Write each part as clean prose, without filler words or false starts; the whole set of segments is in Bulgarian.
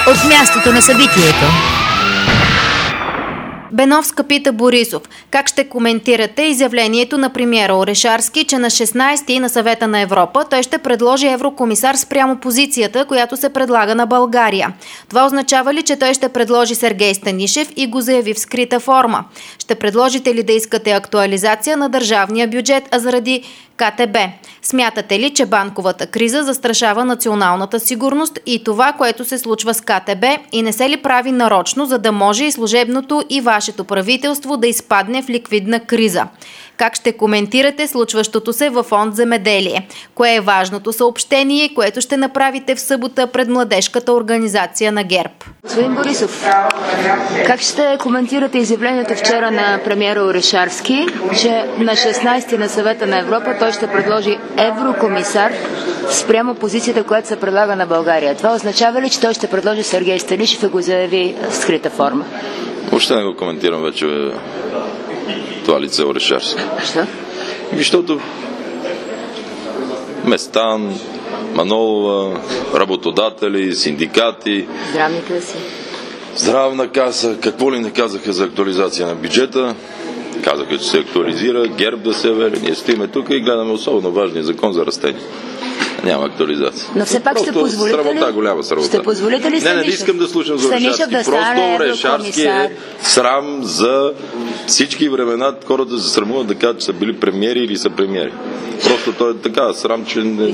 От мястото на събитието. Беновска пита Борисов как ще коментирате изявлението на премиера Орешарски, че на 16-ти на Съвета на Европа той ще предложи еврокомисар спрямо позицията, която се предлага на България. Това означава ли, че той ще предложи Сергей Станишев и го заяви в скрита форма? Ще предложите ли да искате актуализация на държавния бюджет, а заради КТБ? Смятате ли, че банковата криза застрашава националната сигурност и това, което се случва с КТБ, и не се ли прави нарочно, за да може и служебното и вашето правителство да изпадне в ликвидна криза? Как ще коментирате случващото се във фонд Земеделие? Кое е важното съобщение, което ще направите в събота пред младежката организация на ГЕРБ? Господин Борисов, как ще коментирате изявлението вчера на премиера Орешарски, че на 16-ти на Съвета на Европа той ще предложи еврокомисар спрямо позицията, която се предлага на България? Това означава ли, че той ще предложи Сергей Станишев и го заяви в скрита форма? Въобще не го коментирам вече това лице Орешарски. Защо? Защото Местан, Манолова, работодатели, синдикати, Здравните си. Здравна каса, какво ли не казаха за актуализация на бюджета. Казаха, че се актуализира, ГЕРБ да се вери. Ние стоиме тук и гледаме особено важния закон за растение. Няма актуализация. Но все пак ще позволите ли? Срамота, голяма срамота. Ще позволите ли Не искам да слушам за Орешарски. Просто Орешарски е срам за всички времена. Хората се срамуват да кажат, че са били премиери или са премиери. Просто той е така срам, че не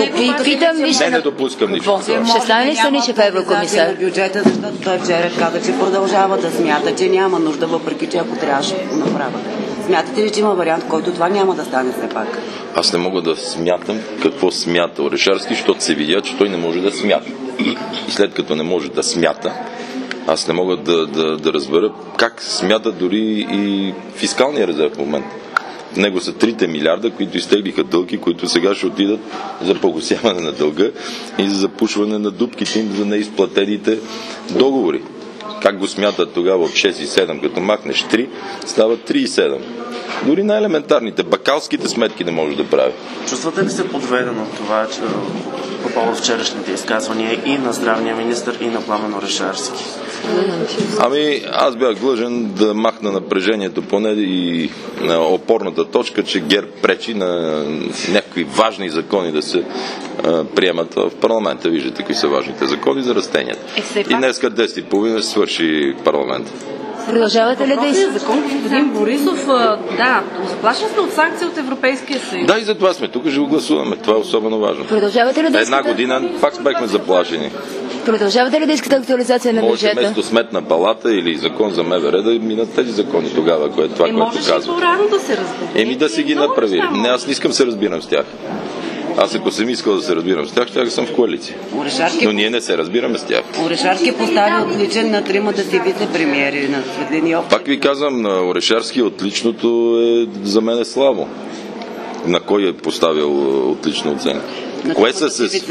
допускам нищо. Ще стане ли Станишев еврокомисар? Бюджета, защото той вчера каза, че продължава да смята, че няма нужда, въпреки че ако трябваше да го направят. Смятате ли, че има вариант, който това няма да стане все пак? Аз не мога да смятам какво смята Орешарски, защото се видя, че той не може да смята. И след като не може да смята, аз не мога да разбера как смята дори и фискалния резерв в момента. В него са 3 милиарда, които изтеглиха дълги, които сега ще отидат за погасяване на дълга и за запушване на дупките им за неизплатените договори. Как го смятат тогава от 6 и 7, като махнеш 3, става 3 и 7. Дори най-елементарните, бакалските сметки не може да прави. Чувствате ли се подведен от това, че по повод вчерашните изказвания и на здравния министър, и на Пламен Орешарски? Ами, аз бях длъжен да махна напрежението поне и на опорната точка, че ГЕРБ пречи на някакви важни закони да се приемат в парламента. Виждате какви са важните закони за растенията. И днеска 10:30 ще свърши парламента. Продължавате ли да изпълняте закон, господин Борисов? Да, заплашен сте от санкции от Европейския съюз. Да, и затова сме тук, ще го гласуваме. Това е особено важно. Продължавате ли да Една година пак бяхме заплашени. Продължавате ли да искате актуализация на бюджета? Може вместо Сметна палата или закон за МВР да минат тези закони тогава, което това, което казва. По-рано да се разберем. Да си ги направи. Не, аз не искам се разбирам с тях. Аз ако съм искал да се разбирам с тях, ще съм в коалиция. Но ние не се разбираме с тях. Орешарски постави отличен на тримата си вице-премиери на Светлин Йовчев. Пак ви казвам, на Орешарски отличното е за мен слабо. На кой е поставил отлична оценка? Кое са с...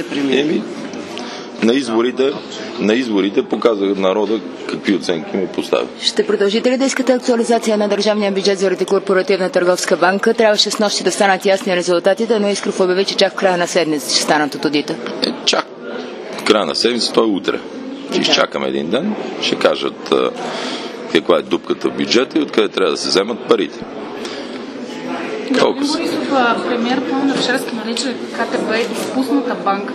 На изборите показах народа какви оценки му поставя. Ще продължите ли да искате актуализация на държавния бюджет заради Корпоративна търговска банка? Трябваше с нощи да станат ясни резултатите, но Искров обяви, че чак в края на седмица ще станат от одита. Чак в края на седмица, то е утре. Ще изчакаме един ден, ще кажат каква е дупката в бюджета и откъде трябва да се вземат парите. Господин Борисов, премиер Пламен Орешарски нарича КТБ изпусната банка.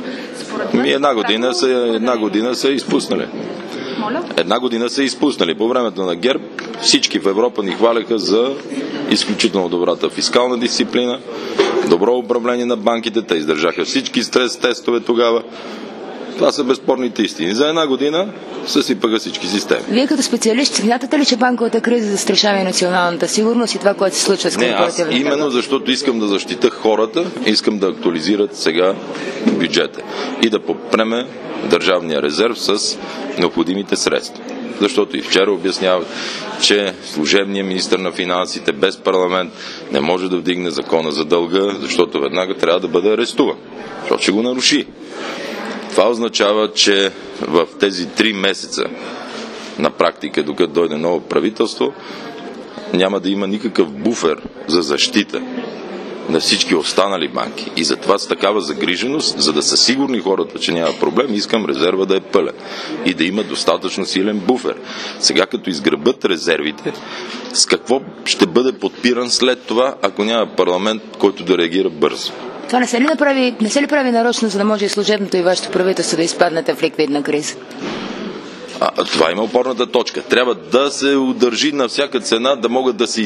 Една година са изпуснали. Една година са изпуснали. По времето на ГЕРБ всички в Европа ни хваляха за изключително добрата фискална дисциплина, добро управление на банките. Те издържаха всички стрес тестове тогава. Това са безспорните истини. За една година съсипаха всички системи. Вие като специалист смятате ли, че банковата криза застрашава и националната сигурност и това, което се случва с корпоративната? Не, аз именно защото искам да защита хората, искам да актуализират сега бюджета и да попреме държавния резерв с необходимите средства. Защото и вчера обяснявах, че служебният министър на финансите без парламент не може да вдигне закона за дълга, защото веднага трябва да бъде арестуван, защото ще го наруши. Това означава, че в тези 3 месеца на практика, докато дойде ново правителство, няма да има никакъв буфер за защита на всички останали банки. И затова с такава загриженост, за да са сигурни хората, че няма проблем, искам резерва да е пълен и да има достатъчно силен буфер. Сега като изгребат резервите, с какво ще бъде подпиран след това, ако няма парламент, който да реагира бързо? Това не се ли прави нарочно, за да може и служебното и вашето правителство да изпаднете в ликвидна криза? Това има опорната точка. Трябва да се удържи на всяка цена, да могат да се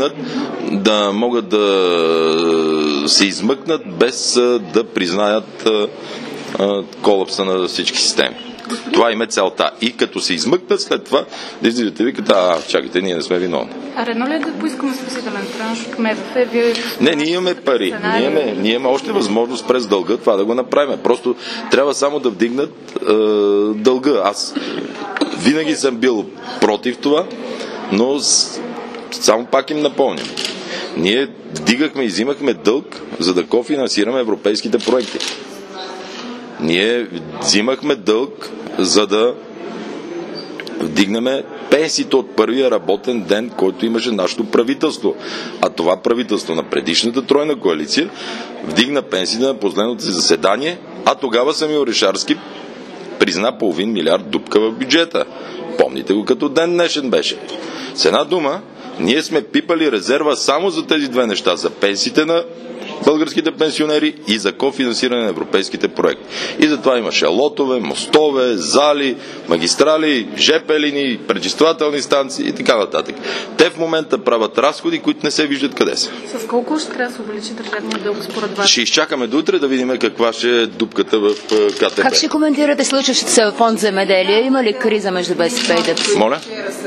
измъкнат, без да признаят колапса на всички системи. Това им е целта. И като се измъкнат след това, да излизате и викате, чакайте, ние не сме виновни. Редно ли е да поискаме спасителен транш от МВФ? Не, ние имаме пари. Ние имаме още възможност през дълга това да го направим. Просто трябва само да вдигнат дълга. Аз винаги съм бил против това, но само пак им напомням. Ние вдигахме и взимахме дълг, за да кофинансираме европейските проекти. Ние взимахме дълг, за да вдигнем пенсиите от първия работен ден, който имаше нашето правителство. А това правителство на предишната тройна коалиция вдигна пенсиите на последното си заседание, а тогава Самил Орешарски призна $500 милиарда дупка в бюджета. Помните го като ден днешен беше. С една дума, ние сме пипали резерва само за тези две неща, за пенсиите на българските пенсионери и за кофинансиране на европейските проекти. И затова имаше лотове, мостове, зали, магистрали, ЖП линии, пречиствателни станции и така нататък. Те в момента правят разходи, които не се виждат къде са. С колко ще трябва да се увеличи държавния дълг според вас? Ще изчакаме до утре да видим каква ще е дупката в КТБ. Как ще коментирате случващото се в фонд земеделие? Има ли криза между БСП и ДПС? Моля?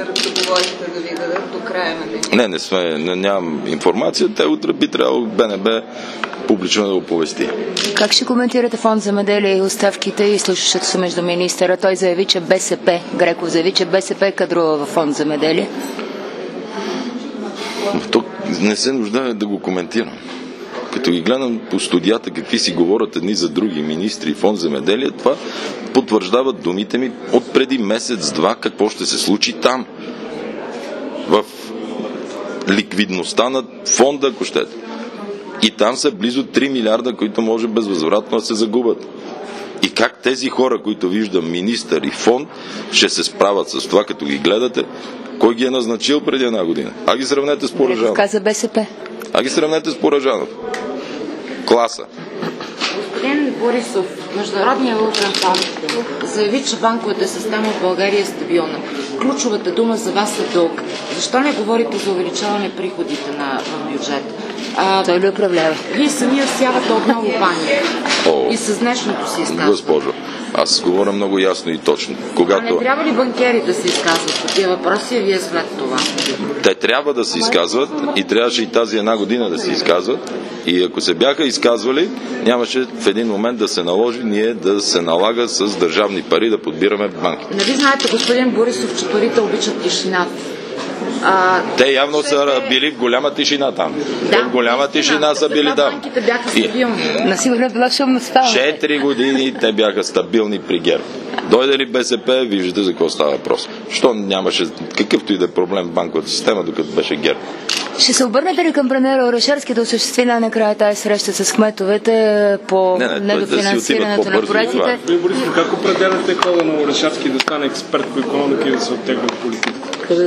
Нямам информация. Те утре би трябвало БНБ публично да оповести. Как ще коментирате фонд земеделие и оставките и случващото се между министъра? Той заяви, че Греков заяви, че БСП е кадрува във фонд земеделие. Тук не се нуждае да го коментирам. Като ги гледам по студията какви си говорят едни за други министри и фонд земеделие, това потвърждават думите ми от преди месец-два какво ще се случи там. В ликвидността на фонда, ако щете. И там са близо 3 милиарда, които може безвъзвратно да се загубят. И как тези хора, които виждам, министър и фонд, ще се справят с това, като ги гледате, кой ги е назначил преди една година? Ги сравнете с Поръжанов. Каза БСП. Ги сравнете с Поръжанов. Класа. Господин Борисов, Международният валутен фонд заяви, че банковата система в България е стабилна. Ключовата дума за вас е дълг. Защо не говорите за увеличаване приходите в бюджет? Той ли управлява? Вие самия всявате отново паника. И с днешното си изказване. Госпожо, аз говоря много ясно и точно. Не трябва ли банкери да се изказват по тия въпроси, вие след това? Те трябва да се изказват и трябваше и тази една година да се изказват. И ако се бяха изказвали, нямаше в един момент да се наложи ние да се налага с държавни пари да подбираме банки. Нали знаете, господин Борисов, че парите обичат тишината? Те явно са били в голяма тишина там. В голяма тишина са били там. Банките бяха стабилни. Насигурно била шумна става. 4 години те бяха стабилни при ГЕРБ. Дойде ли БСП, виждате за какво става въпрос. Що нямаше какъвто и да е проблем в банковата система, докато беше ГЕРБ. Ще се обърнете ли към премиера Орешарски да осъществи накрая тази среща с кметовете по недофинансирането на проектите? Вие, Борисов, как определяте хода на Орешарски да стане експерт по икономика и да се оттегли от политиката?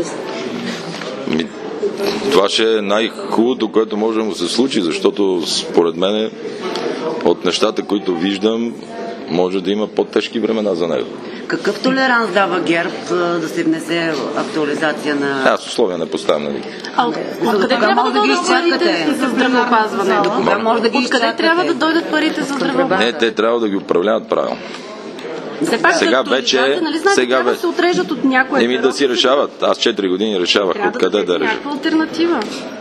Това ще е най-хубавото, което може да му се случи, защото според мен от нещата, които виждам, може да има по-тежки времена за него. Какъв толеранс дава ГЕРБ да се внесе актуализация на... Аз условия не поставям на никакви. Откъде трябва да дойдат парите за здравеопазване? Откъде трябва да дойдат парите за здравеопазване? Не, те трябва да ги управляват правилно. Сега вече трябва да се отрежат от някоя... Да си решават. Аз 4 години решавах откъде да режа. Някаква алтернатива.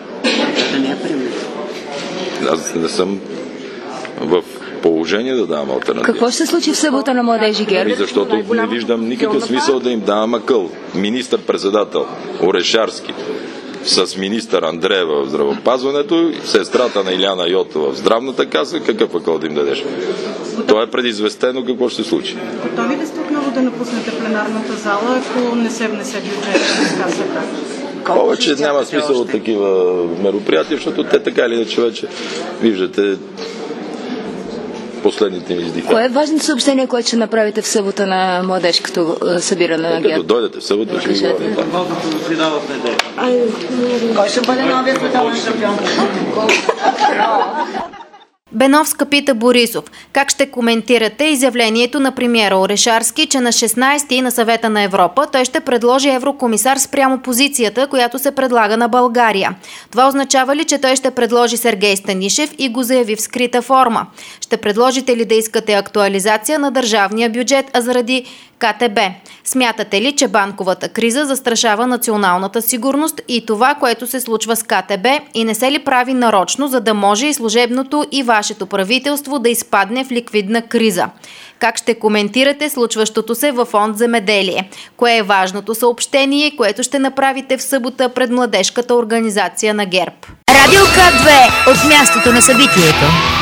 Аз не съм в положение да давам алтернатива. Какво ще се случи в събота на Младежи ГЕРБ? Защото не виждам никакъв смисъл да им давам акъл. Министър-председател Орешарски с министър Андреева в здравеопазването, сестрата на Иляна Йотова в здравната каса, какъв акъл да им дадеш? То е предизвестено какво ще се случи. Готови ли сте отново да напуснете пленарната зала, ако не се внесе бюджет с КСК? Повече няма смисъл от такива мероприятия, защото те така или иначе вече, виждате, последните ми издиха. Кое е важното съобщение, което ще направите в събота на младежкото събиране на ГЕРБ? Като дойдете в събота, ще ви говорим. Кой ще бъде новия световен шампион? Беновска пита Борисов: как ще коментирате изявлението на премиера Орешарски, че на 16-ти на Съвета на Европа той ще предложи еврокомисар спрямо позицията, която се предлага на България? Това означава ли, че той ще предложи Сергей Станишев и го заяви в скрита форма? Ще предложите ли да искате актуализация на държавния бюджет, а заради КТБ? Смятате ли, че банковата криза застрашава националната сигурност и това, което се случва с КТБ, и не се ли прави нарочно, за да може и служебното и вашето правителство да изпадне в ликвидна криза? Как ще коментирате случващото се във фонд Земеделие? Кое е важното съобщение, което ще направите в събота пред младежката организация на ГЕРБ? Радио К2 от мястото на събитието.